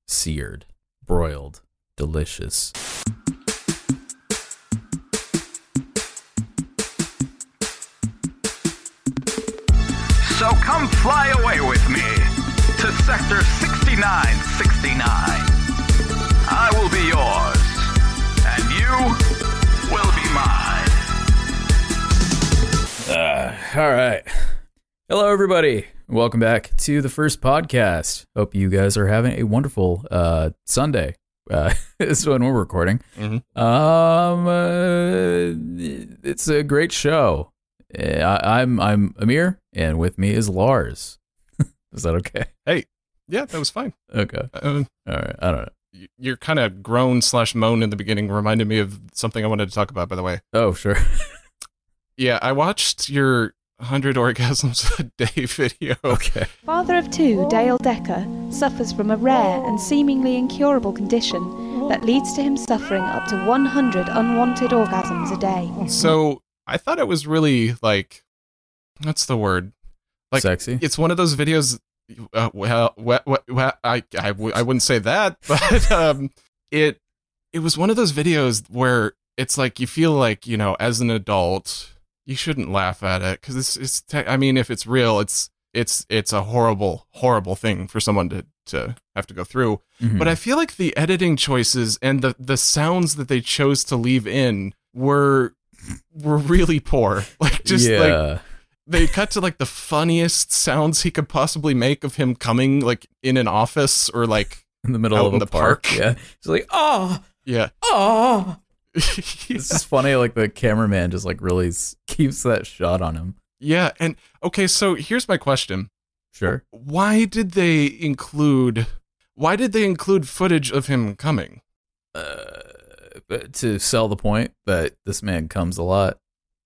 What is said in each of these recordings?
seared, broiled, delicious. So come fly away with me to Sector 6969. I will be yours, and you will be mine. All right. Hello, everybody. Welcome back to the first podcast. Hope you guys are having a wonderful Sunday. This is when we're recording. Mm-hmm. It's a great show. I'm Amir, and with me is Lars. Is that okay? Hey, yeah, that was fine. Okay. All right. I don't know. Your kind of groan/moan in the beginning reminded me of something I wanted to talk about, by the way. Oh, sure. Yeah, I watched your 100 orgasms a day video. Okay. Father of two, Dale Decker, suffers from a rare and seemingly incurable condition that leads to him suffering up to 100 unwanted orgasms a day. So I thought it was really, like, what's the word? Like, sexy? It's one of those videos, I wouldn't say that, but it was one of those videos where it's like you feel like, you know, as an adult, you shouldn't laugh at it because I mean, if it's real, it's a horrible, horrible thing for someone to have to go through. Mm-hmm. But I feel like the editing choices and the sounds that they chose to leave in were really poor. Like, just like they cut to like the funniest sounds he could possibly make of him coming, like in an office or like in the middle out of in the the park. Yeah. It's like, oh, Yeah. oh. Yeah. It's just funny, like the cameraman just like really keeps that shot on him. Yeah, and okay, so here's my question. Sure. Why did they include footage of him coming? But to sell the point that this man comes a lot.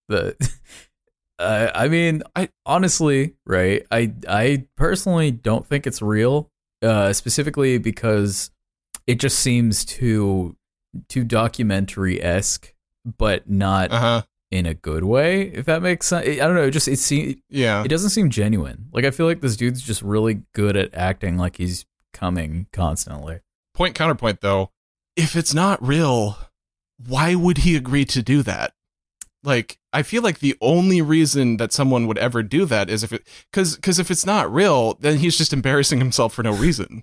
I mean, I honestly, right? I personally don't think it's real, specifically because it just seems too documentary-esque, but not in a good way, if that makes sense. I don't know, it doesn't seem genuine. Like, I feel like this dude's just really good at acting like he's coming constantly. Point counterpoint though, if it's not real, why would he agree to do that? Like, I feel like the only reason that someone would ever do that is because if it's not real, then he's just embarrassing himself for no reason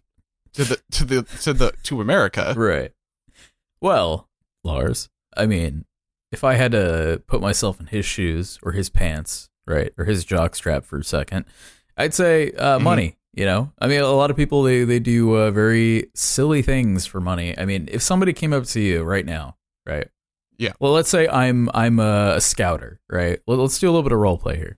to America. Right. Well, Lars, I mean, if I had to put myself in his shoes or his pants, right, or his jockstrap for a second, I'd say money. You know, I mean, a lot of people they do very silly things for money. I mean, if somebody came up to you right now, right? Yeah. Well, let's say I'm a scouter, right? Let's do a little bit of role play here.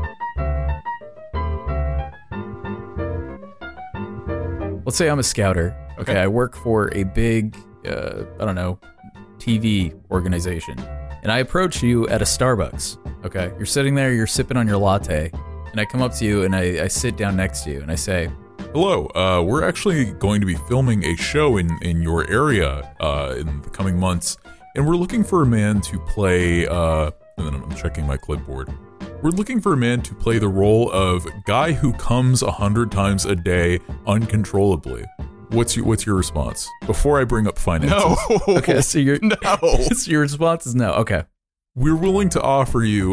Let's say I'm a scouter. Okay, I work for a big, I don't know, TV organization, and I approach you at a Starbucks. Okay, you're sitting there, you're sipping on your latte, and I come up to you and I sit down next to you and I say, hello, we're actually going to be filming a show in your area in the coming months, and we're looking for a man to play, and then I'm checking my clipboard. We're looking for a man to play the role of guy who comes 100 times a day uncontrollably. What's your response before I bring up finances? No. Okay, so your No. so your response is no. Okay, We're willing to offer you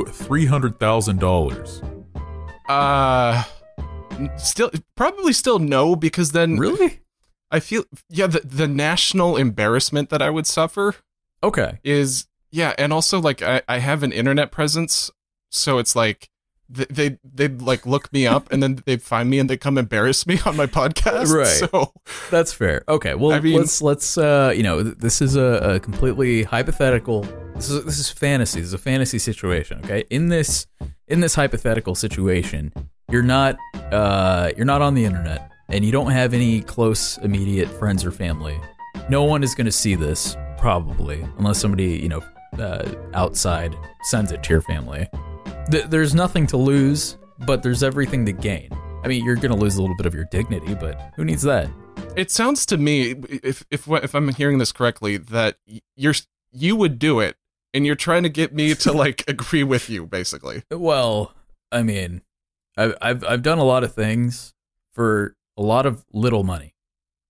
$300,000. Probably still no, because then really? I feel, the national embarrassment that I would suffer Okay. is, and also, like, I have an internet presence, so it's like, they'd like look me up and then they'd find me and they come embarrass me on my podcast. Right. So That's fair. Okay. Well, I mean, let's this is a completely hypothetical. This is fantasy. This is a fantasy situation. Okay. In this hypothetical situation, you're not on the internet and you don't have any close immediate friends or family. No one is going to see this probably unless somebody outside sends it to your family. There's nothing to lose, but there's everything to gain. I mean, you're going to lose a little bit of your dignity, but who needs that? It sounds to me, if I'm hearing this correctly, that you would do it, and you're trying to get me to like agree with you, basically. Well, I mean, I've done a lot of things for a lot of little money,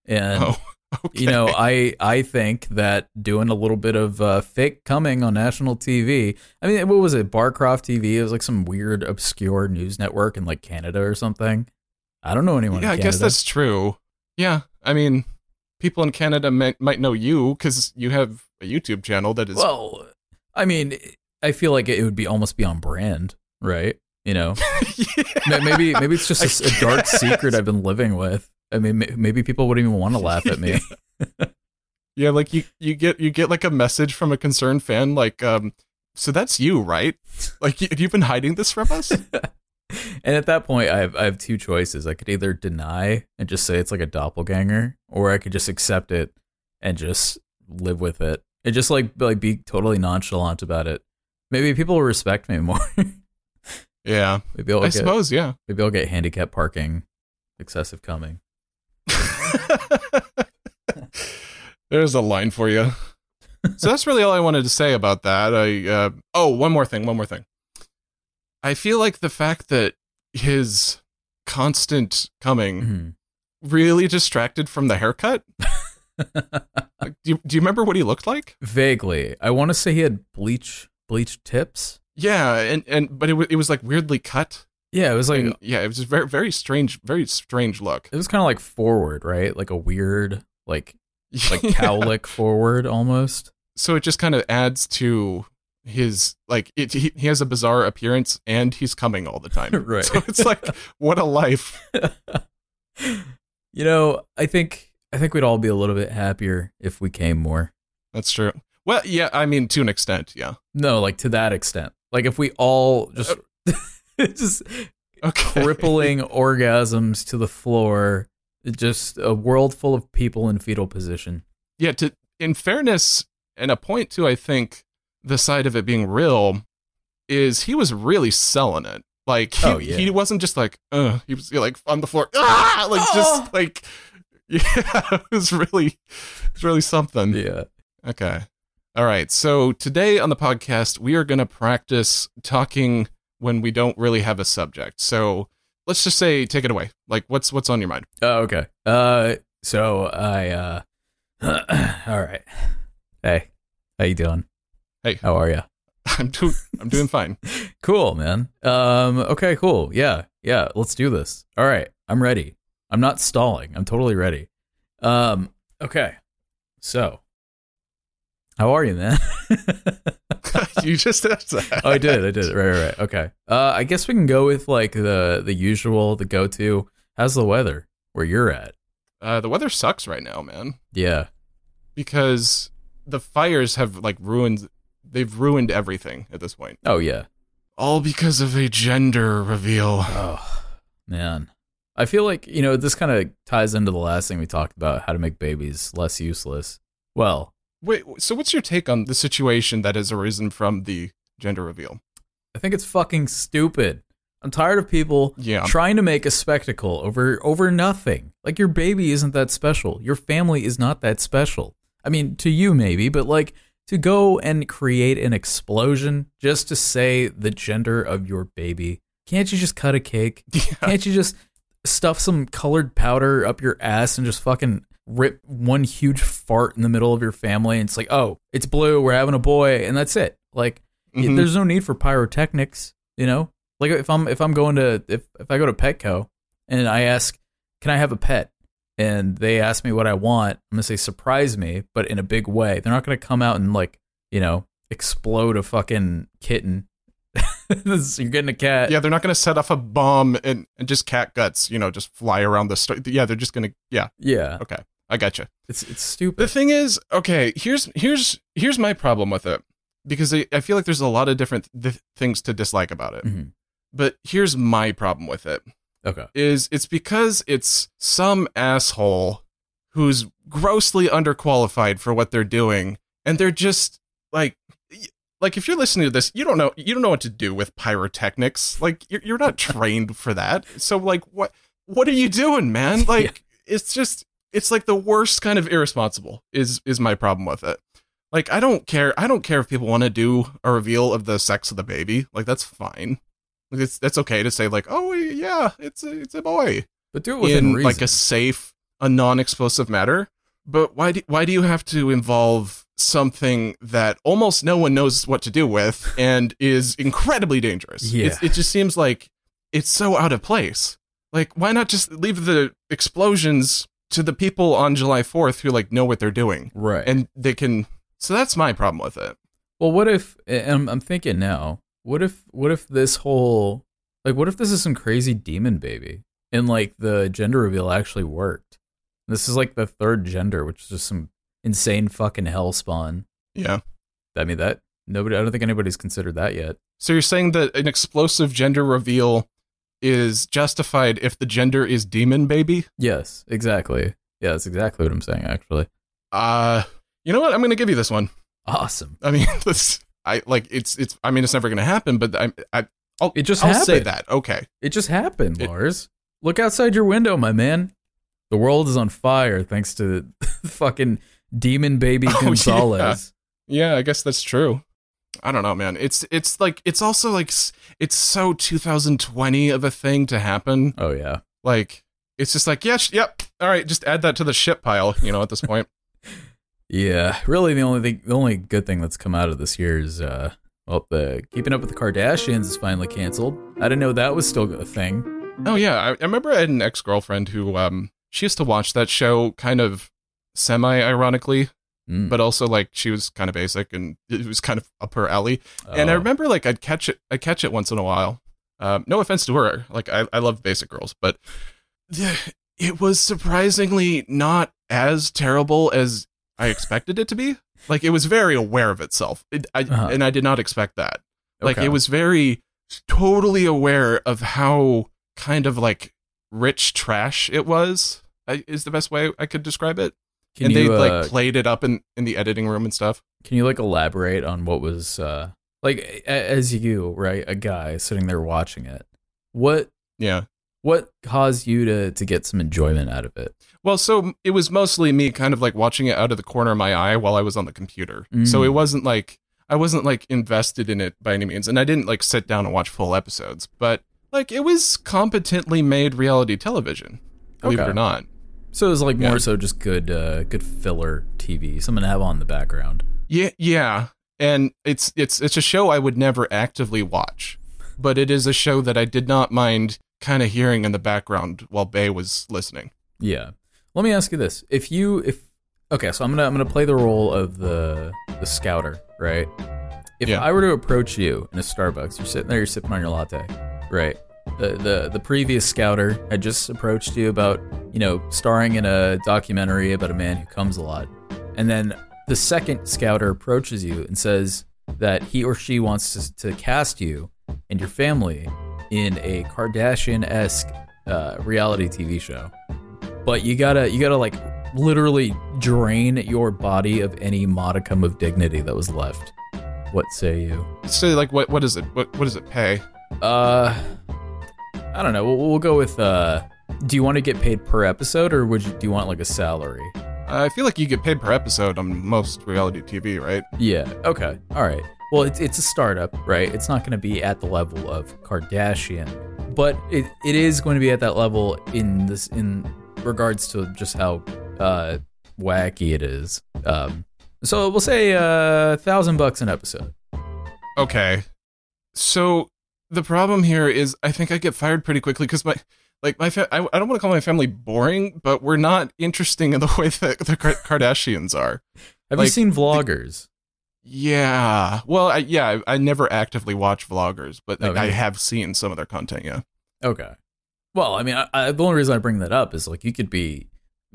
And Okay. you know, I think that doing a little bit of fake coming on national TV. I mean, what was it? Barcroft TV. It was like some weird, obscure news network in like Canada or something. I don't know anyone. Yeah, in I guess Canada. that's true. Yeah, I mean, people in Canada might know you because you have a YouTube channel that is. Well, I mean, I feel like it would be almost be on brand, right? You know, Yeah, maybe it's just a dark guess. secret I've been living with. I mean, maybe people wouldn't even want to laugh at me. Yeah, like you get like a message from a concerned fan, like, so that's you, right? Like, you've been hiding this from us? And at that point, I have two choices. I could either deny and just say it's like a doppelganger, or I could just accept it and just live with it and just like be totally nonchalant about it. Maybe people will respect me more. Yeah, Maybe I'll I get, suppose. Yeah. Maybe I'll get handicap parking, excessive coming. There's a line for you. So that's really all I wanted to say about that. One more thing. I feel like the fact that his constant coming Mhm. really distracted from the haircut. Like, do you remember what he looked like? Vaguely, I want to say he had bleached tips. Yeah, but it was like weirdly cut. Yeah, it was like And, yeah, it was just very strange look. it was kind of like forward, right? Like a weird like Yeah. cowlick forward almost. So it just kind of adds to his like he has a bizarre appearance and he's coming all the time. Right. So it's like, what a life. You know, I think we'd all be a little bit happier if we came more. That's true. Well, yeah, I mean, to an extent, yeah. No, like to that extent. Like if we all just just Okay. crippling orgasms to the floor, just a world full of people in fetal position. Yeah, in fairness, and a point too, I think the side of it being real is he was really selling it. Like he wasn't just like, he was like on the floor, just like, yeah, it was really something. Yeah. Okay. All right. So today on the podcast, we are going to practice talking when we don't really have a subject. So let's just say, take it away. Like, what's on your mind? Oh, okay. So I all right. Hey, how you doing? Hey. How are you? I'm doing fine. Cool, man. Okay, cool. Yeah, let's do this. All right, I'm ready. I'm not stalling. I'm totally ready. Okay. So, how are you, man? You just asked that. Oh, I did. Right. Okay. I guess we can go with like the usual, the go-to. How's the weather where you're at? The weather sucks right now, man, Yeah. because the fires have like ruined everything at this point. Oh, yeah. All because of a gender reveal. Oh, man. I feel like, this kind of ties into the last thing we talked about, how to make babies less useless. Well, Wait, so what's your take on the situation that has arisen from the gender reveal? I think it's fucking stupid. I'm tired of people trying to make a spectacle over nothing. Like, your baby isn't that special. Your family is not that special. I mean, to you maybe, but like, to go and create an explosion just to say the gender of your baby. Can't you just cut a cake? Yeah. Can't you just stuff some colored powder up your ass and just fucking rip one huge fart in the middle of your family? And it's like, oh, it's blue, we're having a boy, and that's it. Like, there's no need for pyrotechnics, Like if I go to Petco and I ask, can I have a pet? And they ask me what I want, I'm going to say, surprise me, but in a big way. They're not going to come out and like, explode a fucking kitten. You're getting a cat. Yeah, they're not going to set off a bomb and just cat guts, just fly around the store. Yeah, they're just going to, yeah. Yeah. Okay, I gotcha. It's stupid. The thing is, okay, here's my problem with it. Because I feel like there's a lot of different things to dislike about it. Mhm. But here's my problem with it. Okay. It's because it's some asshole who's grossly underqualified for what they're doing, and they're just like if you're listening to this, you don't know what to do with pyrotechnics. Like you're not trained for that. So like what are you doing, man? Like it's like the worst kind of irresponsible is my problem with it. Like I don't care if people want to do a reveal of the sex of the baby. Like that's fine. That's okay to say like, oh yeah, it's a boy. But do it within reason. Like a safe, a non-explosive matter, but why do you have to involve something that almost no one knows what to do with and is incredibly dangerous? Yeah. It just seems like it's so out of place. Like, why not just leave the explosions to the people on July 4th who like know what they're doing? Right. And they can. So that's my problem with it. Well, what if, and I'm thinking now, what if this whole, like, what if this is some crazy demon baby and like the gender reveal actually worked? This is like the third gender, which is just some insane fucking hell spawn. Yeah. I mean, I don't think anybody's considered that yet. So you're saying that an explosive gender reveal is justified if the gender is demon baby? Yes, exactly. Yeah, that's exactly what I'm saying, actually. You know what? I'm going to give you this one. Awesome. I mean, it's never going to happen, but I'll say happened. that. Okay. It just happened, Lars. Look outside your window, my man. The world is on fire thanks to fucking demon baby Gonzalez. Yeah, I guess that's true. I don't know, man. It's like, it's also like, it's so 2020 of a thing to happen. Oh, yeah. Like, it's just like, yep. All right, just add that to the shit pile, at this point. Yeah, really the only good thing that's come out of this year is, the Keeping Up with the Kardashians is finally canceled. I didn't know that was still a thing. Oh, yeah. I remember I had an ex-girlfriend who, she used to watch that show kind of semi-ironically, but also, like, she was kind of basic and it was kind of up her alley. And I remember, like, I'd catch it once in a while. No offense to her. Like, I love basic girls, but it was surprisingly not as terrible as I expected it to be. Like, it was very aware of itself. And I did not expect that. Like, it was very totally aware of how kind of, like, rich trash it was, is the best way I could describe it. And they, like, played it up in the editing room and stuff. Can you, like, elaborate on what was, like, as you, right, a guy sitting there watching it, what caused you to get some enjoyment out of it? Well, so it was mostly me kind of like watching it out of the corner of my eye while I was on the computer. So it wasn't like, I wasn't like invested in it by any means. And I didn't like sit down and watch full episodes, but like it was competently made reality television, believe it or not. So it was like more so just good filler TV, something to have on in the background. Yeah. And it's a show I would never actively watch, but it is a show that I did not mind kind of hearing in the background while Bae was listening. Yeah. Let me ask you this. Okay, so I'm gonna play the role of the scouter, right? If I were to approach you in a Starbucks, you're sitting there, you're sipping on your latte, right? The previous scouter had just approached you about, starring in a documentary about a man who comes a lot. And then the second scouter approaches you and says that he or she wants to cast you and your family in a Kardashian-esque reality TV show. But you gotta like literally drain your body of any modicum of dignity that was left. What say you? So like what is it? What does it pay? I don't know. We'll go with do you want to get paid per episode or do you want like a salary? I feel like you get paid per episode on most reality TV, right? Yeah. Okay. All right. Well, it's a startup, right? It's not going to be at the level of Kardashian, but it is going to be at that level in regards to just how wacky it is. So we'll say $1,000 an episode. Okay. So the problem here is I think I get fired pretty quickly because I don't want to call my family boring, but we're not interesting in the way that the Kardashians are. Have you seen vloggers? Yeah. Well, I never actively watch vloggers, but I have seen some of their content, yeah. Okay. Well, I mean, the only reason I bring that up is like you could be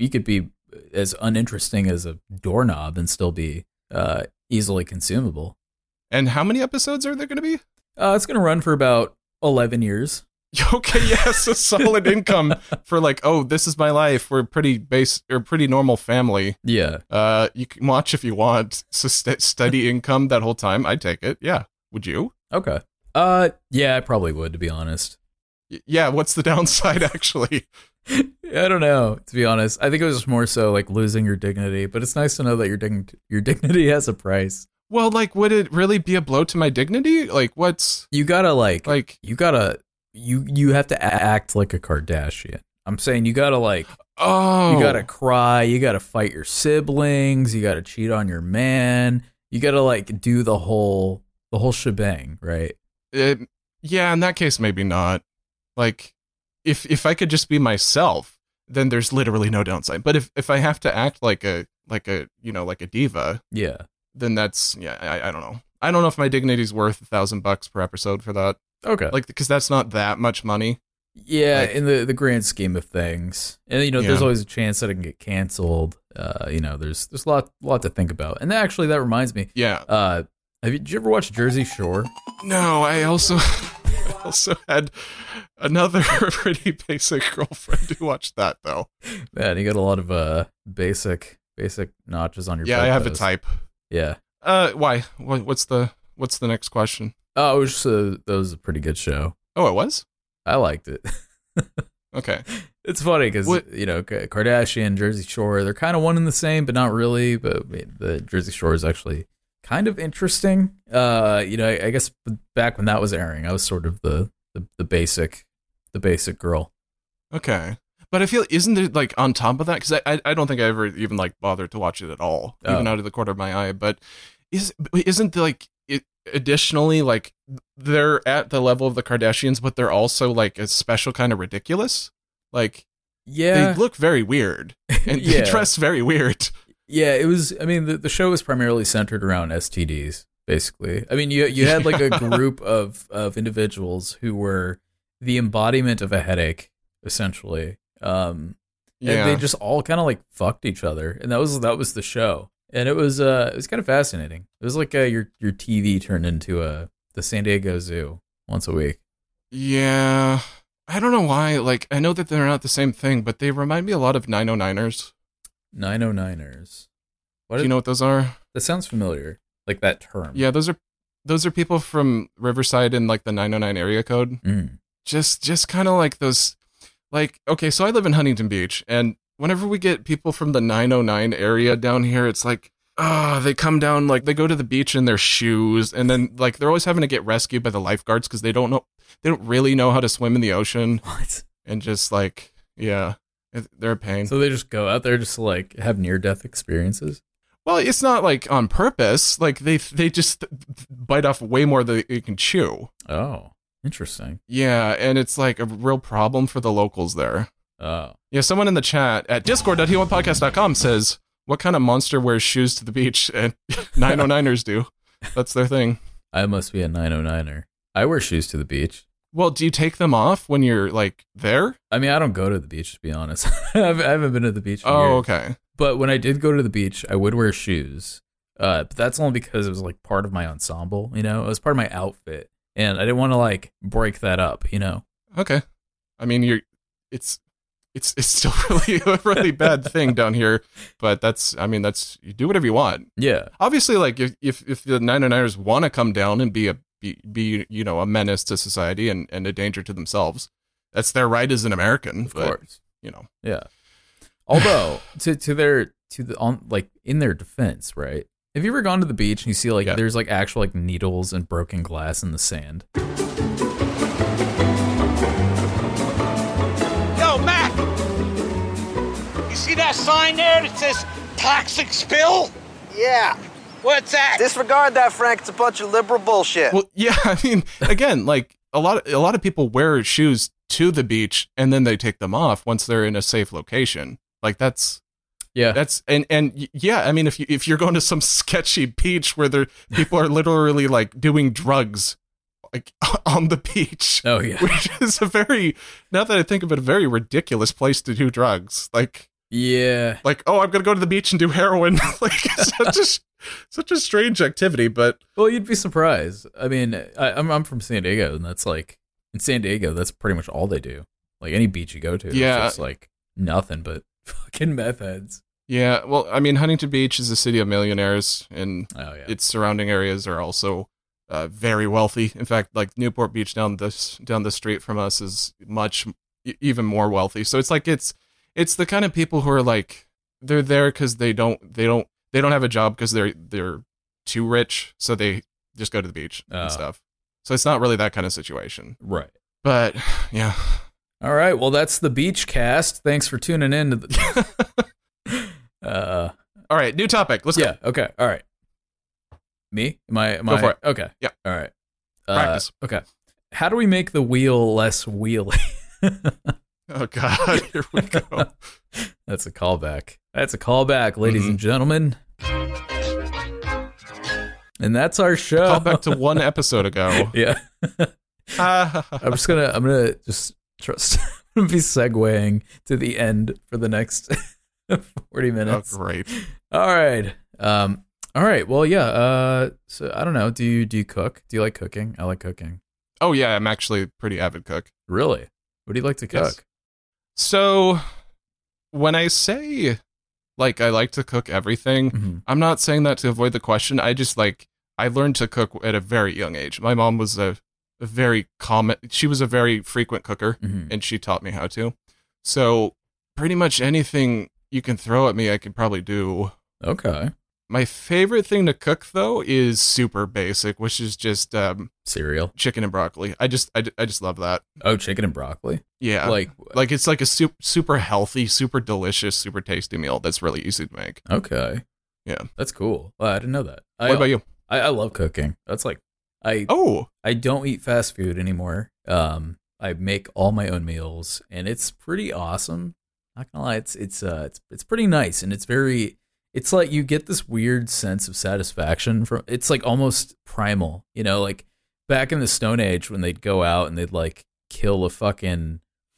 as uninteresting as a doorknob and still be easily consumable. And how many episodes are there going to be? It's going to run for about 11 years. Okay, yes, a solid income for like, oh, this is my life. We're pretty normal family. Yeah. You can watch if you want. So steady income that whole time. I'd take it. Yeah. Would you? Okay. Yeah, I probably would, to be honest. Yeah. What's the downside, actually? I don't know, to be honest. I think it was just more so like losing your dignity, but it's nice to know that your dignity has a price. Well, like, would it really be a blow to my dignity? Like, what's... You gotta, you have to act like a Kardashian. I'm saying you gotta, like... Oh, You gotta cry. You gotta fight your siblings. You gotta cheat on your man. You gotta like do the whole shebang, right? Yeah, in that case, maybe not. Like, if I could just be myself, then there's literally no downside. But if I have to act like a diva, Yeah. then that's I don't know. I don't know if my dignity's worth $1,000 per episode for that. Okay. Like, because that's not that much money. Yeah, like- in the grand scheme of things, and there's Yeah. always a chance that it can get canceled. There's a lot to think about. And actually, that reminds me. Yeah. Did you ever watch Jersey Shore? No, I also had another pretty basic girlfriend who watched that though. Man, you got a lot of basic notches on your. Yeah, I have a bedpost. type. Yeah. Why? What's the next question? Oh, it was just that was a pretty good show. Oh, it was? I liked it. Okay. It's funny because What- Kardashian, Jersey Shore, they're kind of one and the same, but not really. But the Jersey Shore is actually kind of interesting. I guess back when that was airing, I was sort of the basic girl. Okay. But I feel, isn't it like on top of that? Because I don't think I ever even like bothered to watch it at all, even out of the corner of my eye. But isn't like it additionally like they're at the level of the Kardashians, but they're also like a special kind of ridiculous. Like Yeah, they look very weird and they Yeah. dress very weird. yeah. It was. I mean, the show was primarily centered around STDs. Basically, I mean, you had like a group of individuals who were the embodiment of a headache, essentially. And they just all kind of like fucked each other, and that was the show, and it was kind of fascinating. It was like your TV turned into the San Diego Zoo once a week. Yeah. I don't know why. Like, I know that they're not the same thing, but they remind me a lot of 909ers. 909ers. Do you know what those are? That sounds familiar, like that term. Yeah, those are people from Riverside in like the 909 area code. Mm. Just kind of like those, like, okay, so I live in Huntington Beach, and whenever we get people from the 909 area down here, it's like, they come down, like, they go to the beach in their shoes, and then, like, they're always having to get rescued by the lifeguards because they don't really know how to swim in the ocean, What? and just, like, yeah, they're a pain. So they just go out there just to like have near death experiences. Well, it's not, like, on purpose. Like, they just bite off way more than they can chew. Oh, interesting. Yeah, and it's, like, a real problem for the locals there. Oh. Yeah, someone in the chat at discord.he1podcast.com says, what kind of monster wears shoes to the beach? And 909ers do. That's their thing. I must be a 909er. I wear shoes to the beach. Well, do you take them off when you're, like, there? I mean, I don't go to the beach, to be honest. I haven't been to the beach in Oh, years. okay. But when I did go to the beach, I would wear shoes. But that's only because it was like part of my ensemble, It was part of my outfit. And I didn't want to like break that up, Okay. I mean, it's still really a really bad thing down here, but you do whatever you want. Yeah. Obviously, like, if the 909ers want to come down and be a menace to society and a danger to themselves, that's their right as an American. Of but, course. Yeah. Although in their defense, right? Have you ever gone to the beach and you see like Yeah. there's like actual like needles and broken glass in the sand? Yo, Mac! You see that sign there that says toxic spill? Yeah. What's that? Disregard that, Frank. It's a bunch of liberal bullshit. Well, yeah, I mean, again, like a lot of people wear shoes to the beach and then they take them off once they're in a safe location. Like that's and yeah, I mean, if you're going to some sketchy beach where people are literally like doing drugs like on the beach. Oh yeah. Which is now that I think of it, a very ridiculous place to do drugs. Like Yeah. I'm gonna go to the beach and do heroin. Like it's such a strange activity, but Well, you'd be surprised. I mean, I'm from San Diego, and that's like in San Diego, that's pretty much all they do. Like any beach you go to, Yeah. it's just like nothing but fucking meth heads. yeah, well, I mean, Huntington Beach is a city of millionaires, and Oh yeah. its surrounding areas are also very wealthy. In fact, like Newport Beach down the street from us is much even more wealthy. So it's like it's the kind of people who are like they're there because they don't have a job because they're too rich, so they just go to the beach Oh. and stuff. So it's not really that kind of situation. Right. But yeah, All right. Well, that's the Beach Cast. Thanks for tuning in to the. All right, new topic. Let's go. Okay. All right. Me? Am I? Go for it. Okay. Yeah. All right. Practice. Okay. How do we make the wheel less wheelie? Oh God, here we go. That's a callback. That's a callback, ladies and gentlemen. And that's our show. Call back to one episode ago. Yeah. I'm gonna just trust. I'm gonna be segueing to the end for the next 40 minutes. Oh, great. All right. All right. Well, yeah. So I don't know. Do you cook? Do you like cooking? I like cooking. Oh yeah, I'm actually a pretty avid cook. Really? What do you like to cook? Yes. So when I say like I like to cook everything, I'm not saying that to avoid the question. I just I learned to cook at a very young age. My mom was she was a very frequent cooker, and she taught me how to. So pretty much anything you can throw at me, I can probably do. Okay. My favorite thing to cook though is super basic, which is just cereal, chicken and broccoli. I just love that. Oh, chicken and broccoli. Yeah, like it's like a super healthy, super delicious, super tasty meal that's really easy to make. Okay. Yeah, that's cool. I didn't know that. What about you? I love cooking. That's like I don't eat fast food anymore. I make all my own meals, and it's pretty awesome. Not gonna lie, it's pretty nice, and it's like you get this weird sense of satisfaction from. It's like almost primal, you know, like back in the Stone Age when they'd go out and they'd like kill a fucking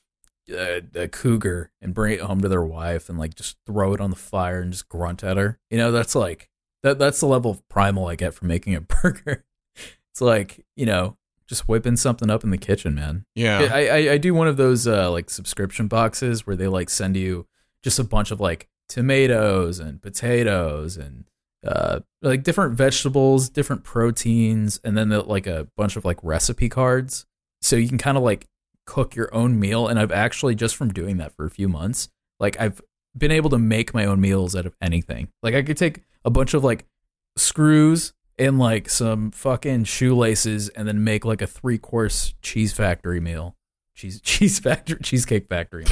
a cougar and bring it home to their wife and like just throw it on the fire and just grunt at her. You know, that's like that's the level of primal I get from making a burger. It's like, you know, just whipping something up in the kitchen, man. Yeah. I do one of those like subscription boxes where they like send you just a bunch of like tomatoes and potatoes and like different vegetables, different proteins, and then like a bunch of like recipe cards. So you can kind of like cook your own meal. And I've actually, just from doing that for a few months, like I've been able to make my own meals out of anything. Like I could take a bunch of like screws and like some fucking shoelaces and then make like a 3-course cheese factory meal. Cheesecake factory.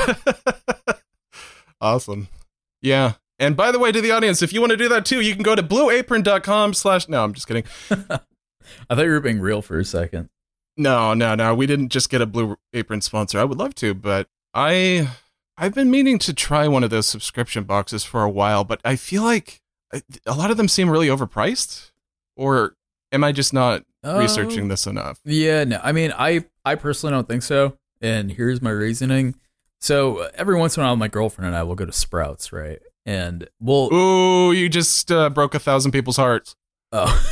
Awesome. Yeah. And by the way, to the audience, if you want to do that too, you can go to blueapron.com/ No, I'm just kidding. I thought you were being real for a second. No. We didn't just get a Blue Apron sponsor. I would love to, but I've been meaning to try one of those subscription boxes for a while, but I feel like a lot of them seem really overpriced. Or am I just not researching this enough? Yeah, no. I mean, I personally don't think so. And here's my reasoning. So every once in a while, my girlfriend and I will go to Sprouts, right? And we'll... Ooh, you just broke 1,000 people's hearts. Oh.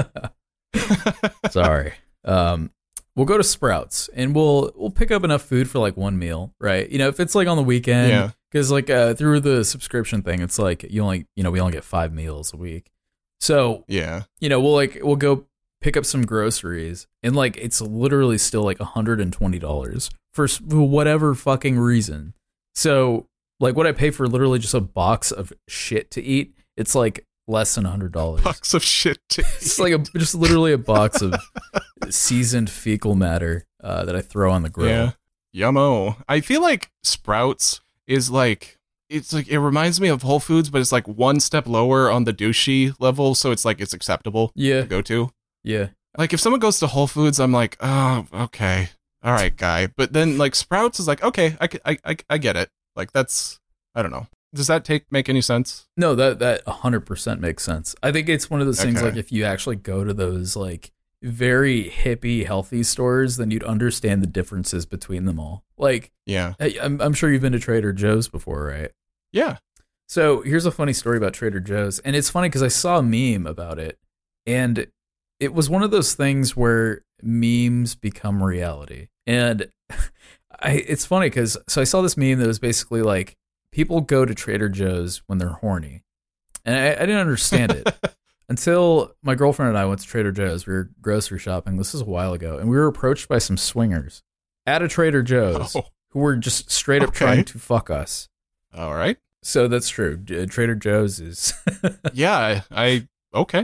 Sorry. We'll go to Sprouts and we'll pick up enough food for like one meal, right? You know, if it's like on the weekend, yeah. Because like through the subscription thing, it's like we only get 5 meals a week. So yeah, you know, we'll go pick up some groceries, and like it's literally still like $120 for whatever fucking reason. So like what I pay for literally just a box of shit to eat, it's like less than $100. Box of shit to eat. It's like just literally a box of seasoned fecal matter that I throw on the grill. Yeah, yummo. I feel like Sprouts is like. It's like, it reminds me of Whole Foods, but it's like one step lower on the douchey level, so it's like it's acceptable to go to. Yeah. Like if someone goes to Whole Foods, I'm like, oh, okay, all right, guy. But then like Sprouts is like, okay, I get it. Like that's, I don't know. Does that make any sense? No, that 100% makes sense. I think it's one of those things Okay. like if you actually go to those like very hippie healthy stores, then you'd understand the differences between them all. Like, yeah, I'm sure you've been to Trader Joe's before, right? Yeah. So here's a funny story about Trader Joe's, and it's funny because I saw a meme about it, and it was one of those things where memes become reality. And it's funny because I saw this meme that was basically like people go to Trader Joe's when they're horny, and I didn't understand it until my girlfriend and I went to Trader Joe's. We were grocery shopping. This was a while ago, and we were approached by some swingers at a Trader Joe's who were just straight up trying to fuck us. All right. So that's true. Trader Joe's is. Yeah, I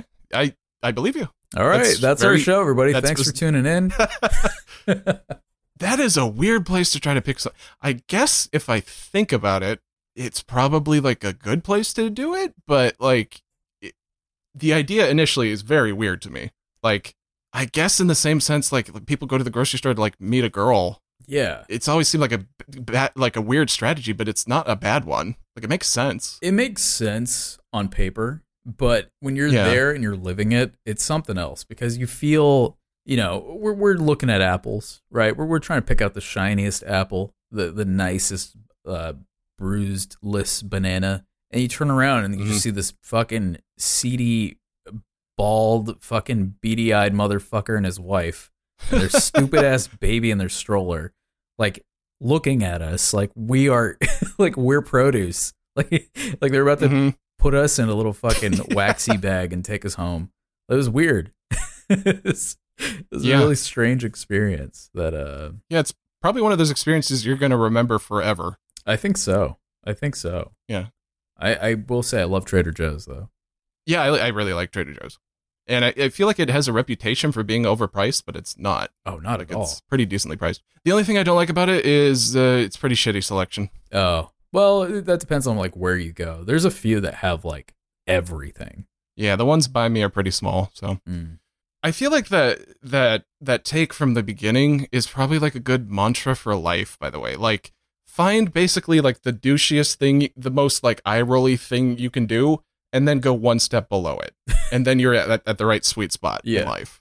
believe you. All right, that's our show, everybody. Thanks for tuning in. that is a weird place to try to pick. I guess if I think about it, it's probably like a good place to do it, but like the idea initially is very weird to me. Like, I guess in the same sense, like people go to the grocery store to like meet a girl. Yeah. It's always seemed like a weird strategy, but it's not a bad one. Like, it makes sense. It makes sense on paper, but when you're there and you're living it, it's something else because you feel, you know, we're looking at apples, right? We're trying to pick out the shiniest apple, the nicest bruised-less banana, and you turn around and you just see this fucking seedy, bald, fucking beady-eyed motherfucker and his wife and their stupid-ass baby in their stroller, like, looking at us like we are, like, we're produce. Like they're about to put us in a little fucking waxy bag and take us home. It was weird. It was a really strange experience that yeah, it's probably one of those experiences you're going to remember forever. I think so. Yeah. I will say I love Trader Joe's though. Yeah, I really like Trader Joe's. And I feel like it has a reputation for being overpriced, but it's not. Oh, not like, at all. It's pretty decently priced. The only thing I don't like about it is it's pretty shitty selection. Oh, well, that depends on like where you go. There's a few that have like everything. Yeah, the ones by me are pretty small, so I feel like that take from the beginning is probably like a good mantra for life, by the way. Like, find basically like the douchiest thing, the most like eye-rolly thing you can do, and then go one step below it. And then you're at the right sweet spot in life.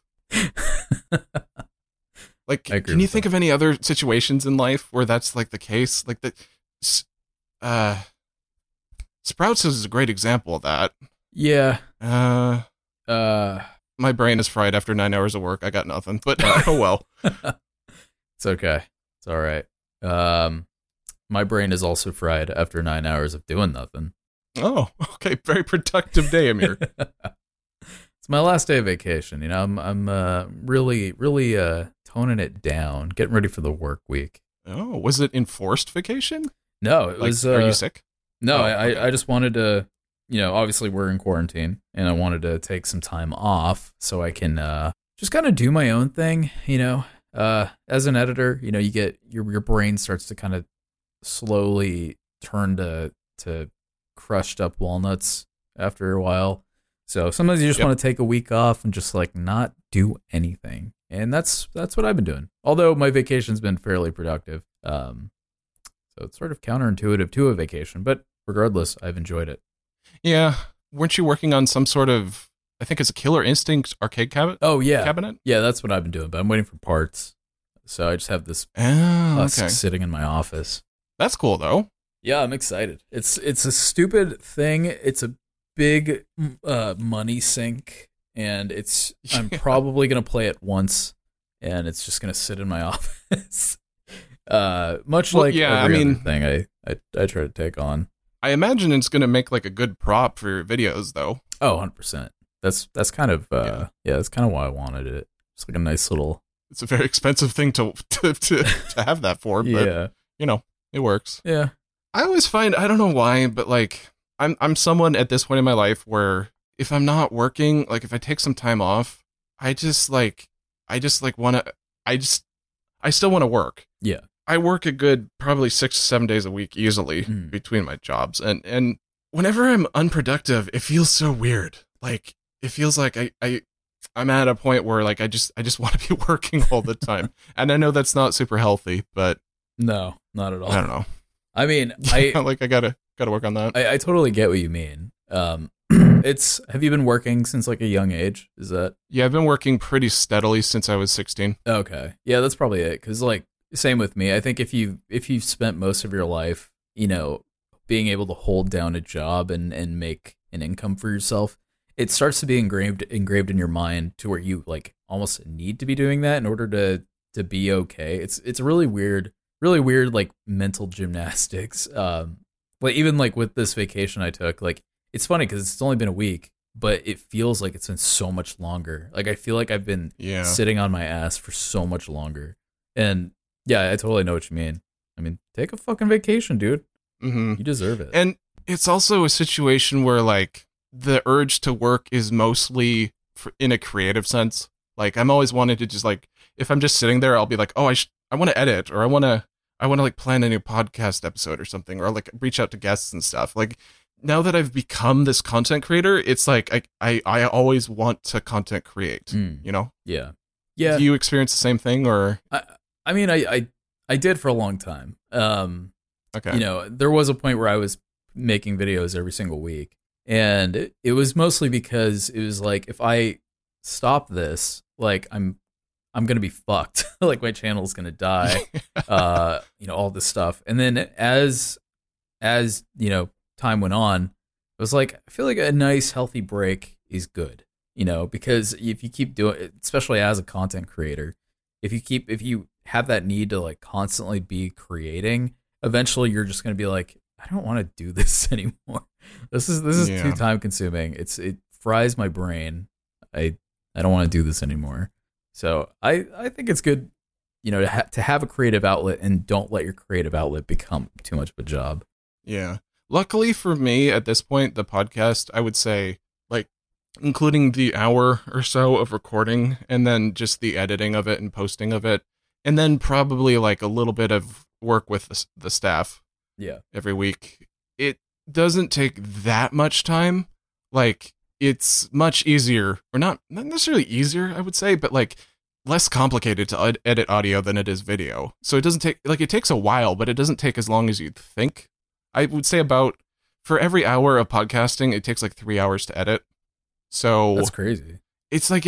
Like, can you think of any other situations in life where that's like the case? Like Sprouts is a great example of that. Yeah. My brain is fried after 9 hours of work. I got nothing, but oh well. It's okay. It's all right. My brain is also fried after 9 hours of doing nothing. Oh, okay. Very productive day, Amir. It's my last day of vacation. You know, I'm really toning it down, getting ready for the work week. Oh, was it enforced vacation? No, it was. Are you sick? No, okay. I just wanted to, you know, obviously we're in quarantine, and I wanted to take some time off so I can just kind of do my own thing. You know, as an editor, you know, you get your brain starts to kind of slowly turn to crushed up walnuts after a while. So sometimes you just want to take a week off and just like not do anything. And that's what I've been doing. Although my vacation's been fairly productive. So it's sort of counterintuitive to a vacation, but regardless, I've enjoyed it. Yeah. Weren't you working on some sort of, I think it's a Killer Instinct arcade cabinet? Oh, yeah. Cabinet? Yeah, that's what I've been doing, but I'm waiting for parts. So I just have this husk sitting in my office. That's cool, though. Yeah, I'm excited. It's a stupid thing. It's a big money sink, and I'm probably going to play it once, and it's just going to sit in my office. Much like every other thing I try to take on. I imagine it's going to make like a good prop for your videos, though. Oh, 100%. That's kind of that's kind of why I wanted it. It's like a nice little. It's a very expensive thing to have that for, but you know, it works. Yeah. I always find, I don't know why, but like I'm someone at this point in my life where if I'm not working, like if I take some time off, I still want to work. Yeah. I work a good probably 6 to 7 days a week easily between my jobs. And whenever I'm unproductive, it feels so weird. Like it feels like I'm at a point where like I just want to be working all the time. And I know that's not super healthy, but no, not at all. I don't know. I mean, I gotta work on that. I totally get what you mean. Have you been working since like a young age? Is that? Yeah, I've been working pretty steadily since I was 16. Okay. Yeah, that's probably it. Cause like same with me. I think if you've spent most of your life, you know, being able to hold down a job and make an income for yourself, it starts to be engraved in your mind to where you like almost need to be doing that in order to be okay. It's really weird like mental gymnastics. Like even like with this vacation I took, like it's funny because it's only been a week, but it feels like it's been so much longer. Like I feel like I've been sitting on my ass for so much longer. And yeah, I totally know what you mean. I mean, take a fucking vacation, dude. Mm-hmm. You deserve it. And it's also a situation where like the urge to work is mostly in a creative sense. Like I'm always wanting to just like, if I'm just sitting there, I'll be like, oh, I want to edit, or I want to like plan a new podcast episode or something, or like reach out to guests and stuff. Like now that I've become this content creator, it's like I always want to content create, you know? Yeah. Do you experience the same thing, or? I mean, I did for a long time. Okay. You know, there was a point where I was making videos every single week, and it was mostly because it was like, if I stop this, like I'm gonna be fucked. Like my channel's gonna die. You know, all this stuff. And then as you know, time went on, it was like, I feel like a nice healthy break is good. You know, because if you keep doing it, especially as a content creator, if you have that need to like constantly be creating, eventually you're just gonna be like, I don't want to do this anymore. This is too time consuming. It fries my brain. I don't want to do this anymore. So I think it's good, you know, to have a creative outlet, and don't let your creative outlet become too much of a job. Yeah. Luckily for me at this point, the podcast, I would say, like, including the hour or so of recording, and then just the editing of it and posting of it, and then probably like a little bit of work with the staff. Yeah. Every week. It doesn't take that much time. Like, it's much easier, or not necessarily easier, I would say, but like less complicated to edit audio than it is video. So it doesn't take, like, it takes a while, but it doesn't take as long as you'd think. I would say for every hour of podcasting, it takes like 3 hours to edit. So that's crazy. It's like,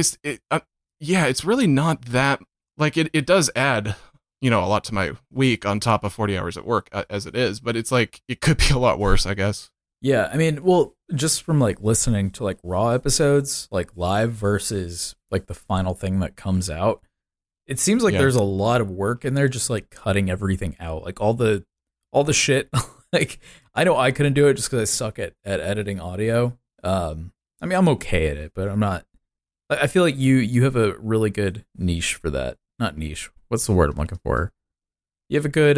it's really not that, like, it does add, you know, a lot to my week on top of 40 hours at work as it is, but it's like, it could be a lot worse, I guess. Yeah, I mean, well, just from like listening to like raw episodes, like live versus like the final thing that comes out, it seems like there's a lot of work in there, just like cutting everything out, like all the shit. Like, I know I couldn't do it just because I suck at editing audio. I mean, I'm okay at it, but I'm not. I feel like you have a really good niche for that. Not niche. What's the word I'm looking for? You have a good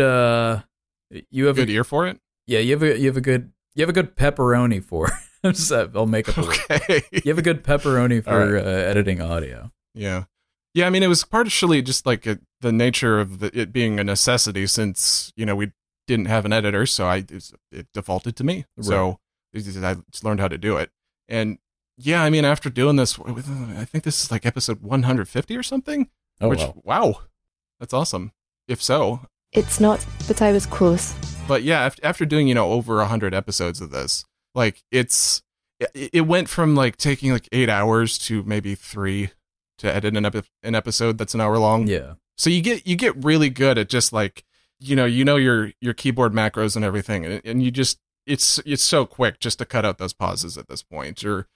good ear for it. Yeah, you have a good pepperoni for. I'll make up. Okay. You have a good pepperoni for editing audio. Yeah. I mean, it was partially just like the nature of it being a necessity, since, you know, we didn't have an editor, so it defaulted to me. Right. So I just learned how to do it. And yeah, I mean, after doing this, I think this is like episode 150 or something. Oh, wow, that's awesome. If so, it's not, but I was close. But yeah, after doing, you know, over 100 episodes of this, like it went from like taking like 8 hours to maybe 3 to edit an episode that's an hour long. Yeah. So you get really good at just like, you know your keyboard macros and everything, and you just it's so quick just to cut out those pauses at this point, or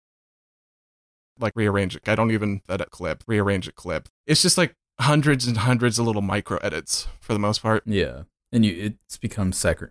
like rearrange it. I don't even edit clip, rearrange a clip. It's just like hundreds and hundreds of little micro edits for the most part. Yeah. And it's become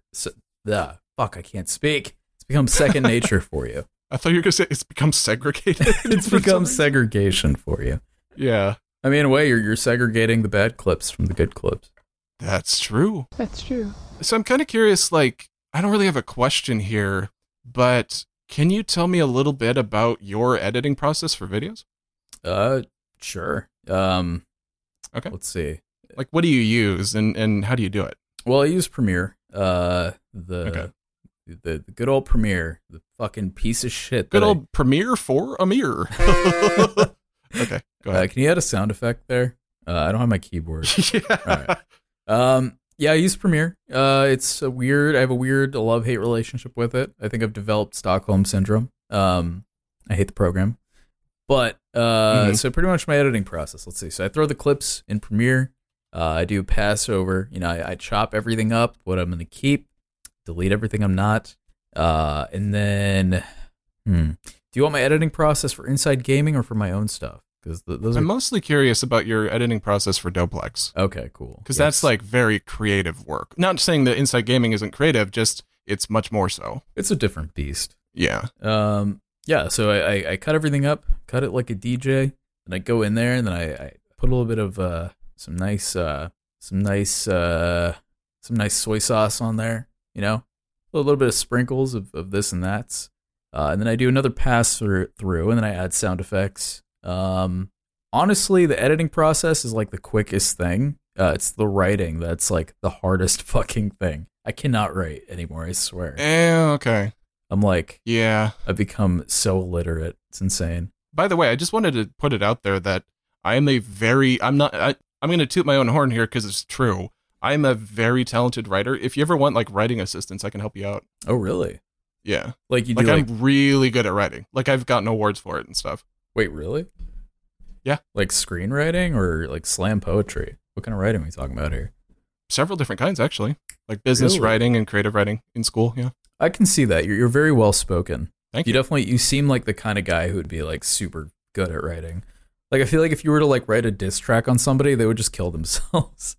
I can't speak. It's become second nature for you. I thought you were going to say it's become segregated. It's become segregation for you. Yeah. I mean, in a way, you're segregating the bad clips from the good clips. That's true. That's true. So I'm kind of curious, like, I don't really have a question here, but can you tell me a little bit about your editing process for videos? Sure. Okay. Let's see. Like, what do you use, and how do you do it? Well, I use Premiere. The good old Premiere, the fucking piece of shit. Good old Premiere for a mirror. Okay, go ahead. Can you add a sound effect there? I don't have my keyboard. Yeah. All right. Yeah, I use Premiere. It's I have a weird love-hate relationship with it. I think I've developed Stockholm Syndrome. I hate the program. But, so pretty much my editing process, let's see. So I throw the clips in Premiere. I do pass over, you know, I chop everything up, what I'm going to keep, delete everything I'm not. And then, do you want my editing process for Inside Gaming or for my own stuff? Because those I'm mostly curious about your editing process for Doplex. Okay, cool. Because that's like very creative work. Not saying that Inside Gaming isn't creative, just it's much more so. It's a different beast. Yeah. Yeah, so I cut everything up, cut it like a DJ, and I go in there, and then I put a little bit of some nice soy sauce on there, you know, a little bit of sprinkles of this and that, and then I do another pass through, and then I add sound effects. Honestly, the editing process is like the quickest thing. It's the writing that's like the hardest fucking thing. I cannot write anymore, I swear. Okay. I'm like, yeah. I've become so illiterate. It's insane. By the way, I just wanted to put it out there that I'm going to toot my own horn here because it's true. I'm a very talented writer. If you ever want like writing assistance, I can help you out. Oh, really? Yeah. Like you do I'm really good at writing. Like I've gotten awards for it and stuff. Wait, really? Yeah. Like screenwriting or like slam poetry? What kind of writing are we talking about here? Several different kinds, actually. Like business writing and creative writing in school, yeah. I can see that. You're very well spoken. Thank you. You seem like the kind of guy who would be like super good at writing. Like I feel like if you were to like write a diss track on somebody, they would just kill themselves.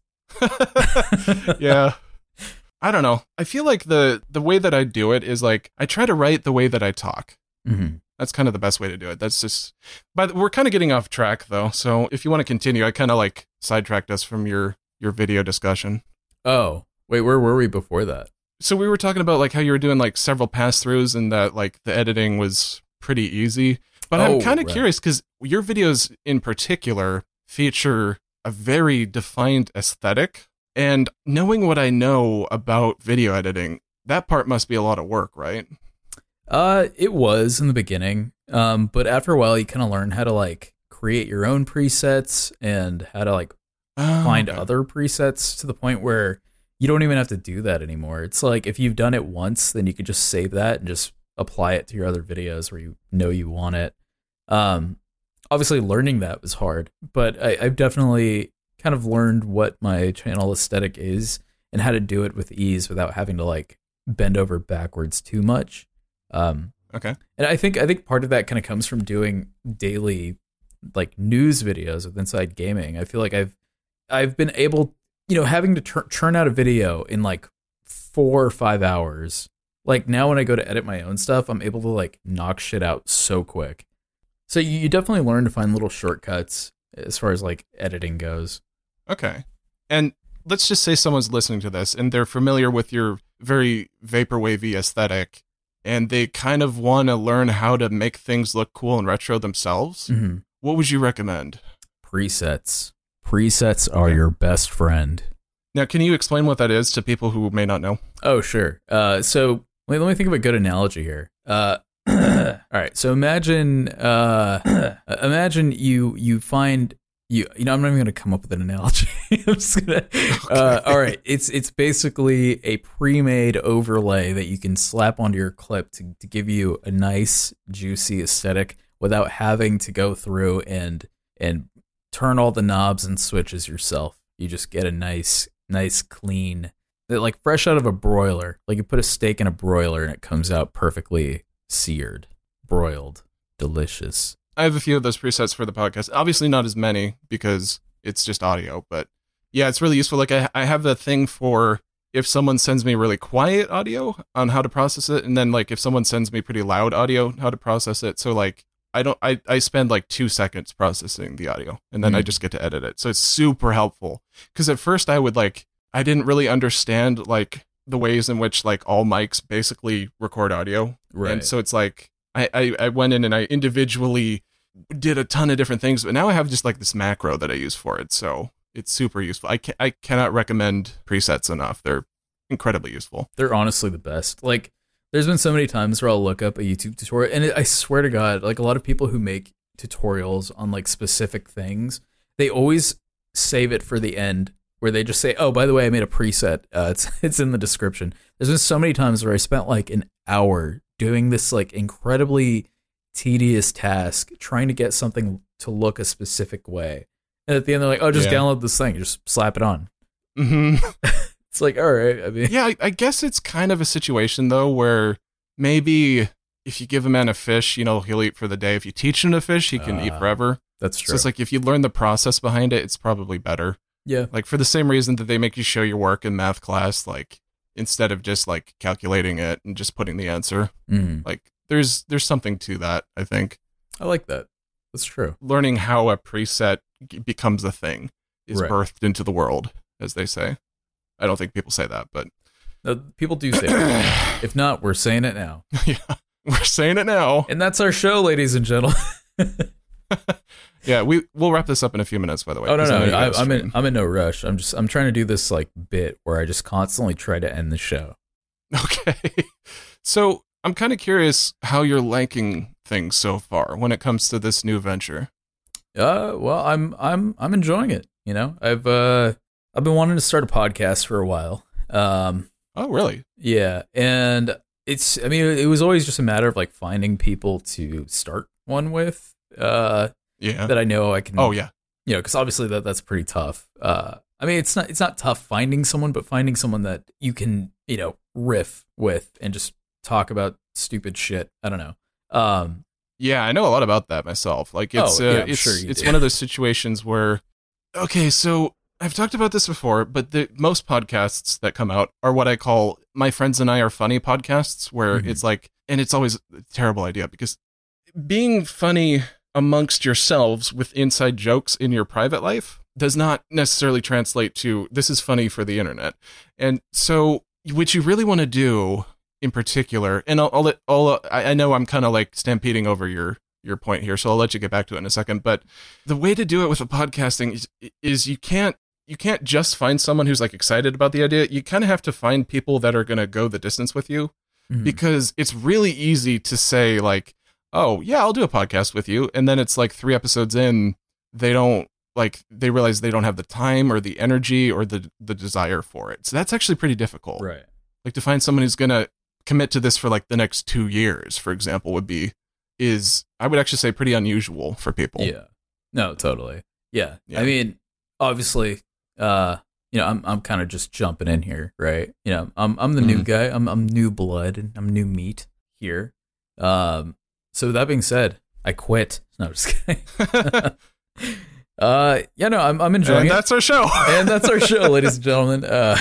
Yeah. I don't know. I feel like the way that I do it is like I try to write the way that I talk. Mm-hmm. That's kind of the best way to do it. That's just. But we're kind of getting off track though. So if you want to continue, I kind of like sidetracked us from your video discussion. Oh, wait, where were we before that? So we were talking about like how you were doing like several pass-throughs and that like the editing was pretty easy. But I'm kind of curious because your videos in particular feature a very defined aesthetic. And knowing what I know about video editing, that part must be a lot of work, right? It was in the beginning. But after a while, you kind of learn how to like create your own presets and how to like find other presets to the point where you don't even have to do that anymore. It's like if you've done it once, then you could just save that and just apply it to your other videos where you know you want it. Obviously learning that was hard, but I've definitely kind of learned what my channel aesthetic is and how to do it with ease without having to like bend over backwards too much. Okay. And I think part of that kind of comes from doing daily like news videos with Inside Gaming. I feel like I've been able, having to churn out a video in like 4 or 5 hours. Like now when I go to edit my own stuff, I'm able to like knock shit out so quick. So you definitely learn to find little shortcuts as far as like editing goes. Okay. And let's just say someone's listening to this and they're familiar with your very vaporwavy aesthetic and they kind of want to learn how to make things look cool and retro themselves. Mm-hmm. What would you recommend? Presets. Presets are your best friend. Now, can you explain what that is to people who may not know? Oh, sure. So let me think of a good analogy here. All right. So imagine you find I'm not even going to come up with an analogy. I'm just going to. All right. It's basically a pre-made overlay that you can slap onto your clip to give you a nice, juicy aesthetic without having to go through and turn all the knobs and switches yourself. You just get a nice, clean, like fresh out of a broiler. Like you put a steak in a broiler and it comes out perfectly seared, broiled, delicious. I have a few of those presets for the podcast. Obviously not as many because it's just audio, but yeah, it's really useful. Like I have the thing for if someone sends me really quiet audio on how to process it. And then like if someone sends me pretty loud audio, how to process it. So like I spend like 2 seconds processing the audio and then I just get to edit it. So it's super helpful. Cause at first I didn't really understand like the ways in which like all mics basically record audio. Right. And so it's like, I went in and I individually did a ton of different things, but now I have just like this macro that I use for it. So it's super useful. I cannot recommend presets enough. They're incredibly useful. They're honestly the best. Like there's been so many times where I'll look up a YouTube tutorial and I swear to God, like a lot of people who make tutorials on like specific things, they always save it for the end where they just say, oh, by the way, I made a preset. It's in the description. There's been so many times where I spent like an hour doing this like incredibly tedious task, trying to get something to look a specific way. And at the end, they're like, oh, just download this thing. Just slap it on. Mm-hmm. It's like, all right. I mean, yeah, I guess it's kind of a situation, though, where maybe if you give a man a fish, he'll eat for the day. If you teach him to fish, he can eat forever. That's true. So it's like if you learn the process behind it, it's probably better. Yeah. Like for the same reason that they make you show your work in math class, like instead of just like calculating it and just putting the answer. Mm. Like there's something to that, I think. I like that. That's true. Learning how a preset becomes a thing is birthed into the world, as they say. I don't think people say that, but no, people do say that. If not, we're saying it now. Yeah, we're saying it now. And that's our show, ladies and gentlemen. we'll wrap this up in a few minutes, by the way. Oh no, 'cause I know you gotta I'm stream. in no rush. I'm trying to do this like bit where I just constantly try to end the show. Okay. So I'm kind of curious how you're liking things so far when it comes to this new venture. Well, I'm enjoying it. You know, I've been wanting to start a podcast for a while. Oh, really? Yeah, and it was always just a matter of like finding people to start one with. Yeah. That I know I can. Oh, yeah. You know, because obviously that's pretty tough. It's not tough finding someone, but finding someone that you can, you know, riff with and just talk about stupid shit. I don't know. Yeah, I know a lot about that myself. Like it's it's one of those situations where, okay, so I've talked about this before, but most podcasts that come out are what I call My Friends and I Are Funny podcasts, where it's like, and it's always a terrible idea because being funny amongst yourselves with inside jokes in your private life does not necessarily translate to this is funny for the internet. And so what you really want to do in particular, and I know I'm kind of like stampeding over your point here, so I'll let you get back to it in a second, but the way to do it with a podcasting is you can't just find someone who's like excited about the idea. You kind of have to find people that are going to go the distance with you, because it's really easy to say like, oh yeah, I'll do a podcast with you. And then it's like 3 episodes in, they realize they don't have the time or the energy or the desire for it. So that's actually pretty difficult. Right. Like to find someone who's going to commit to this for like the next 2 years, for example, is I would actually say pretty unusual for people. Yeah. No, totally. Yeah. I mean, obviously, you know, I'm kind of just jumping in here, right? You know, I'm the new guy. I'm new blood and I'm new meat here. So that being said, I quit. No, just kidding. Yeah, no, I'm enjoying it. That's our show. And that's our show, ladies and gentlemen.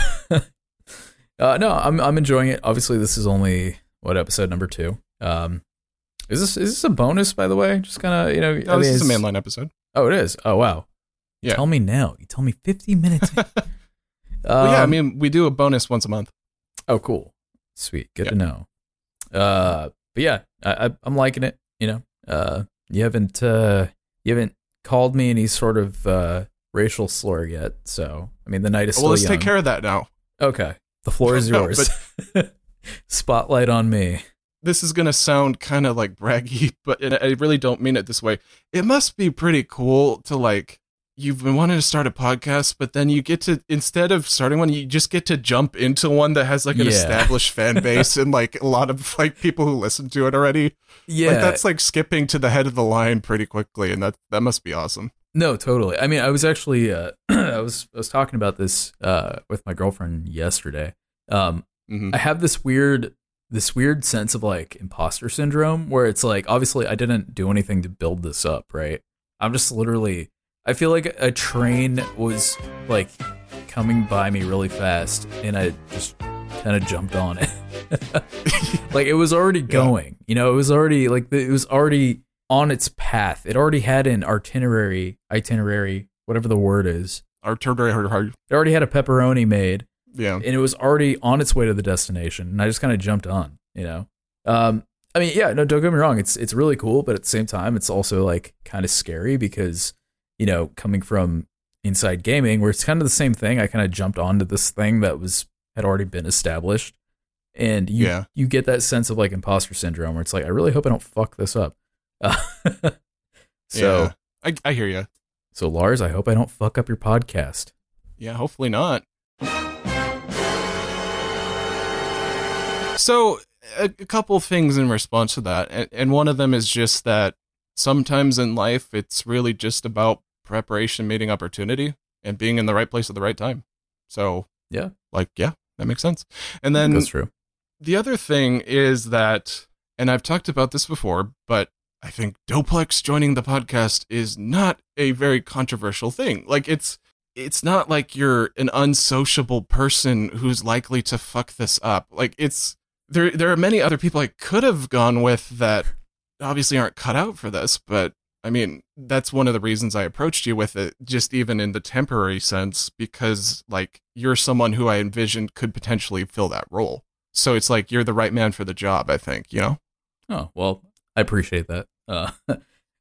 No, I'm enjoying it. Obviously, this is only episode number 2. Is this a bonus, by the way? Just kind of, you know. No, this is a mainline episode. Oh, it is. Oh, wow. Yeah. Tell me now. You tell me 50 minutes. Well, yeah, I mean, we do a bonus once a month. Oh, cool. Sweet. Good to know. But yeah, I'm liking it. You know, you haven't called me any sort of racial slur yet. So, I mean, the night is still let's young. take care of that now. Okay. The floor is yours. Spotlight on me. This is going to sound kind of like braggy, but I really don't mean it this way. It must be pretty cool to like, you've been wanting to start a podcast, but then you get to, instead of starting one, you just get to jump into one that has like an established fan base and like a lot of like people who listen to it already. Yeah. Like that's like skipping to the head of the line pretty quickly. And that must be awesome. No, totally. I mean, I was actually, I was talking about this with my girlfriend yesterday. I have this weird sense of like imposter syndrome where it's like, obviously I didn't do anything to build this up, right? I'm just literally, I feel like a train was like coming by me really fast and I just kind of jumped on it. Like it was already going, you know, it was already on its path. It already had an itinerary, whatever the word is. It already had a pepperoni made. Yeah. And it was already on its way to the destination. And I just kind of jumped on, you know? I mean, yeah, no, don't get me wrong. It's really cool, but at the same time, it's also like kind of scary because, you know, coming from Inside Gaming, where it's kind of the same thing, I kind of jumped onto this thing that had already been established. And you get that sense of like imposter syndrome where it's like, I really hope I don't fuck this up. So I hear you. So Lars, I hope I don't fuck up your podcast. Yeah, hopefully not. So a couple things in response to that. And one of them is just that sometimes in life, it's really just about preparation, meeting opportunity, and being in the right place at the right time. So that makes sense. And then that's true. The other thing is that, and I've talked about this before, but I think Doplex joining the podcast is not a very controversial thing. Like it's not like you're an unsociable person who's likely to fuck this up. Like there are many other people I could have gone with that obviously aren't cut out for this, but I mean, that's one of the reasons I approached you with it, just even in the temporary sense, because like you're someone who I envisioned could potentially fill that role. So it's like you're the right man for the job, I think, you know? Oh, well, I appreciate that.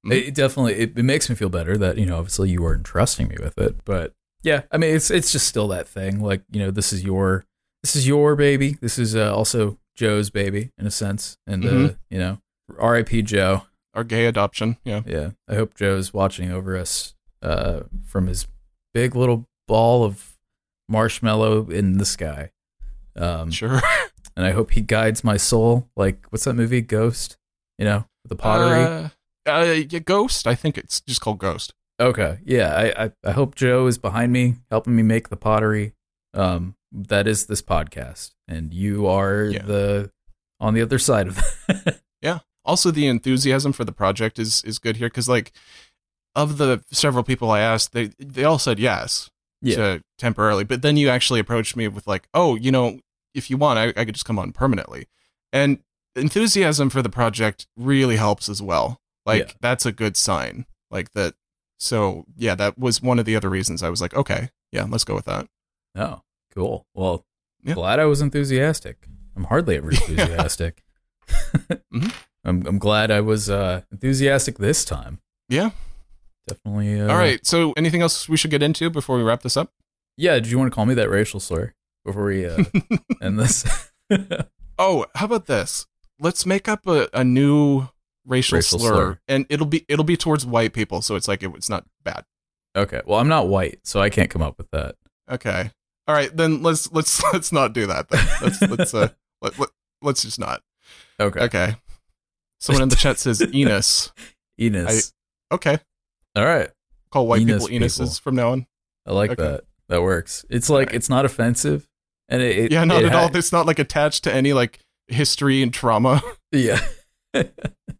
It definitely it makes me feel better that, obviously you are entrusting me with it. But yeah, I mean, it's just still that thing. Like, this is your baby. This is also Joe's baby in a sense. And R.I.P. Joe. Our gay adoption. Yeah. Yeah. I hope Joe's watching over us from his big little ball of marshmallow in the sky. Sure. And I hope he guides my soul. Like, what's that movie, Ghost? The pottery. Yeah, Ghost. I think it's just called Ghost. Okay. Yeah. I hope Joe is behind me, helping me make the pottery. That is this podcast, and you are on the other side of it. Yeah. Also, the enthusiasm for the project is good here because, like, of the several people I asked, they all said yes to temporarily. But then you actually approached me with like, oh, if you want, I could just come on permanently. And enthusiasm for the project really helps as well. Like, that's a good sign. Like that. So yeah, that was one of the other reasons I was like, okay, yeah, let's go with that. Oh, cool. Well, glad I was enthusiastic. I'm hardly ever enthusiastic. Mm-hmm. I'm glad I was enthusiastic this time. Yeah. Definitely. All right. So anything else we should get into before we wrap this up? Yeah. Did you want to call me that racial slur before we end this? Oh, how about this? Let's make up a new racial slur, and it'll be towards white people. So it's like, it's not bad. Okay. Well, I'm not white, so I can't come up with that. Okay. All right. Then let's not do that. Then let's just not. Okay. Okay. Someone in the chat says Enos. Enos. Okay. All right. Call white Enos people Enoses from now on. I like that. That works. It's like, it's not offensive. And not at all. It's not like attached to any like history and trauma. Yeah. It's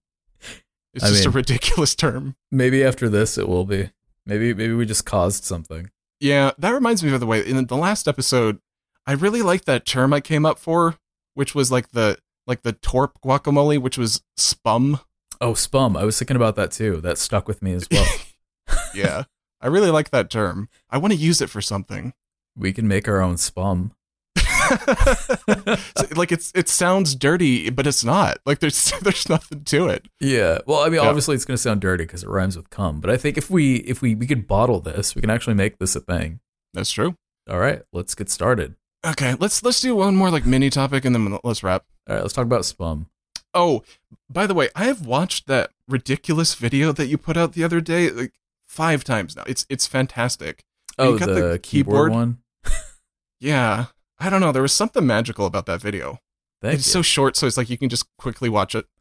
just a ridiculous term. Maybe after this it will be. Maybe we just caused something. Yeah, that reminds me, by the way, in the last episode, I really liked that term I came up for, which was like the Torp guacamole, which was spum. Oh, spum. I was thinking about that too. That stuck with me as well. Yeah. I really like that term. I want to use it for something. We can make our own spum. Like it sounds dirty, but it's not. Like there's nothing to it. Yeah. Well, I mean, obviously it's going to sound dirty because it rhymes with cum. But I think if we could bottle this, we can actually make this a thing. That's true. All right, let's get started. Okay, let's do one more like mini topic and then let's wrap. All right, let's talk about spum. Oh, by the way, I have watched that ridiculous video that you put out the other day like 5 times now. It's fantastic. Oh, the keyboard one? Yeah. I don't know. There was something magical about that video. It's so short, so it's like you can just quickly watch it.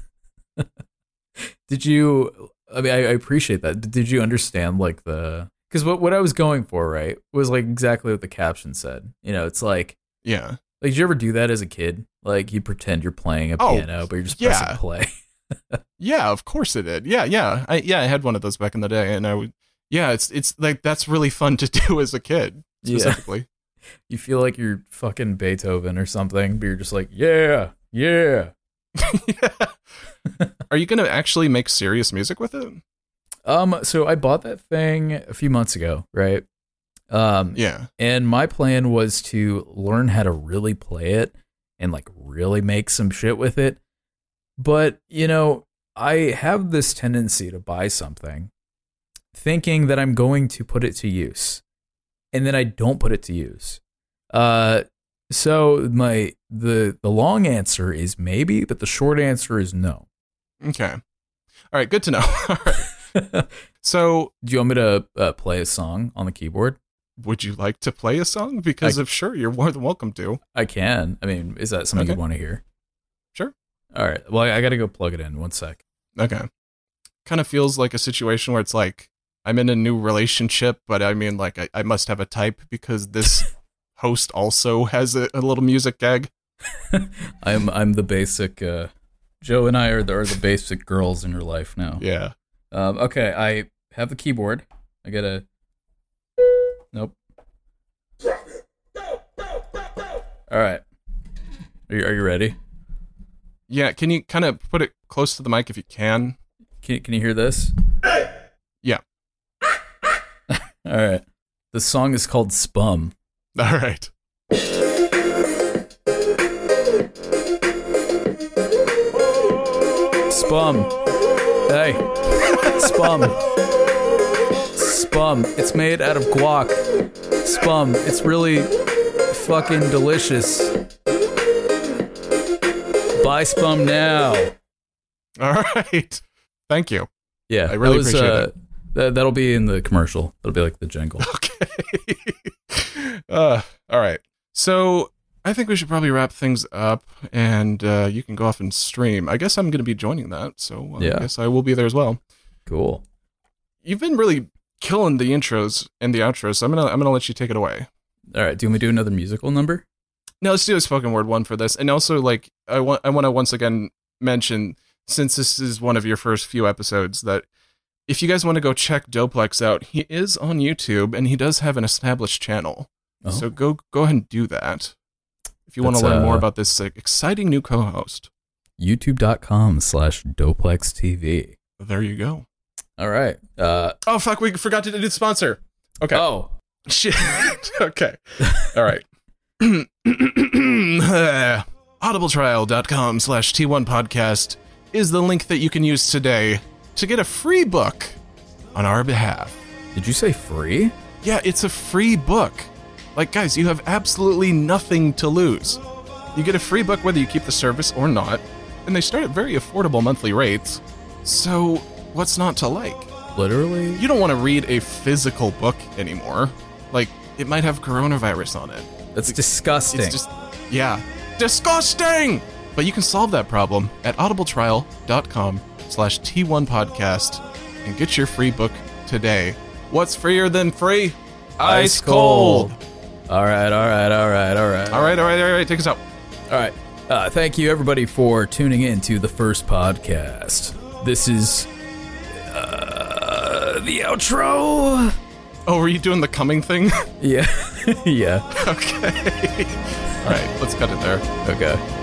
Did you... I mean, I appreciate that. Did you understand, like, the... Because what I was going for, right, was, like, exactly what the caption said. It's like... Yeah. Like, did you ever do that as a kid? Like, you pretend you're playing a piano, but you're just pressing play. Yeah, of course it did. Yeah. I had one of those back in the day, and I would... Yeah, it's like, that's really fun to do as a kid, specifically. Yeah. You feel like you're fucking Beethoven or something, but you're just like, yeah. Yeah. Are you going to actually make serious music with it? So I bought that thing a few months ago, right? Yeah. And my plan was to learn how to really play it and like really make some shit with it. But, I have this tendency to buy something thinking that I'm going to put it to use. And then I don't put it to use. So the long answer is maybe, but the short answer is no. Okay. All right. Good to know. All right. So, do you want me to play a song on the keyboard? Would you like to play a song? Because if sure, you're more than welcome to. I can. I mean, is that something you want to hear? Sure. All right. Well, I got to go plug it in. 1 sec. Okay. Kind of feels like a situation where it's like, I'm in a new relationship, but I mean, like, I must have a type because this host also has a little music gag. I'm the basic. Joe and I are the basic girls in your life now. Yeah. Okay, I have the keyboard. I gotta. Nope. All right. Are you ready? Yeah. Can you kind of put it close to the mic if you can? Can you hear this? Yeah. All right. The song is called Spum. All right. Spum. Hey, Spum. Spum. It's made out of guac. Spum. It's really fucking delicious. Buy Spum now. All right. Thank you. Yeah, I really appreciate it. That'll be in the commercial. That'll be like the jingle. Okay. All right. So I think we should probably wrap things up, and you can go off and stream. I guess I'm going to be joining that, so Yeah. I guess I will be there as well. Cool. You've been really killing the intros and the outros, so I'm gonna let you take it away. All right. Do you want me to do another musical number? No, let's do a spoken word one for this, and also like I want to once again mention, since this is one of your first few episodes, that if you guys want to go check Doplex out, he is on YouTube and he does have an established channel. Oh. So go ahead and do that if you want to That's, learn more about this exciting new co-host. YouTube.com/DoplexTV. There you go. All right. Oh fuck, we forgot to do the sponsor. Okay. Oh. Shit. Okay. All right. audibletrial.com/T1podcast is the link that you can use today to get a free book on our behalf. Did you say free? Yeah, it's a free book. Like, guys, you have absolutely nothing to lose. You get a free book whether you keep the service or not, and they start at very affordable monthly rates. So, what's not to like? Literally? You don't want to read a physical book anymore. Like, it might have coronavirus on it. That's disgusting. It's just, yeah, disgusting! But you can solve that problem at audibletrial.com/T1podcast and get your free book today. What's freer than free? Ice cold. All right. All right. Take us out. All right. Thank you, everybody, for tuning in to the first podcast. This is the outro. Oh, were you doing the coming thing? Yeah. Yeah. Okay. All right, let's cut it there. Okay.